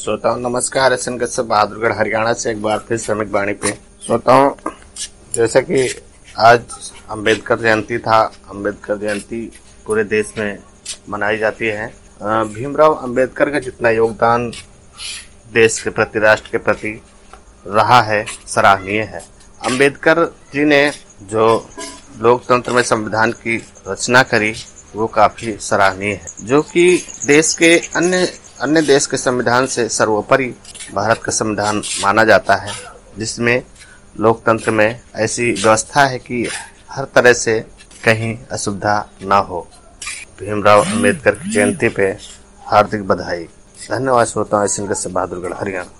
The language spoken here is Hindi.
श्रोताओं नमस्कार। एसएन कश्यप बहादुरगढ़ हरियाणा से एक बार फिर श्रमिक वाणी पे। श्रोताओं, जैसा कि आज अंबेडकर जयंती था, अंबेडकर जयंती पूरे देश में मनाई जाती है। भीमराव अंबेडकर का जितना योगदान देश के प्रति, राष्ट्र के प्रति रहा है, सराहनीय है। अंबेडकर जी ने जो लोकतंत्र में संविधान की रचना करी वो काफी सराहनीय है, जो कि देश के अन्य देश के संविधान से सर्वोपरि भारत का संविधान माना जाता है, जिसमें लोकतंत्र में ऐसी व्यवस्था है कि हर तरह से कहीं असुविधा ना हो। भीमराव अंबेडकर की जयंती पे हार्दिक बधाई। धन्यवाद श्रोताओं। एसएन कश्यप बहादुरगढ़ हरियाणा।